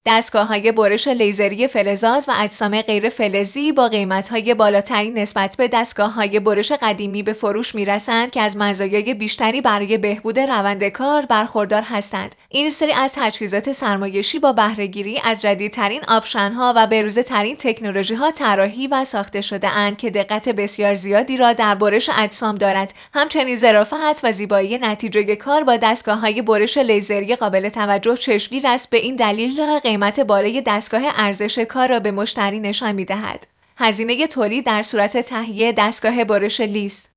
دستگاه‌های برش لیزری فلزات و اجسام غیر فلزی با قیمت‌های بالاتری نسبت به دستگاه‌های برش قدیمی به فروش می‌رسند که از مزایای بیشتری برای بهبود روند کار برخوردار هستند. این سری از تجهیزات سرمایشی با بهره‌گیری از ردیدترین آپشن‌ها و به‌روزترین تکنولوژی‌ها طراحی و ساخته شده‌اند که دقت بسیار زیادی را در برش اجسام دارد. همچنین ظرافت و زیبایی نتیجه کار با دستگاه‌های برش لیزری قابل توجه چشمگیر است. به این دلیل قیمت بالای دستگاه ارزش کار را به مشتری نشان می‌دهد. هزینه تولید در صورت تهیه دستگاه برش لیز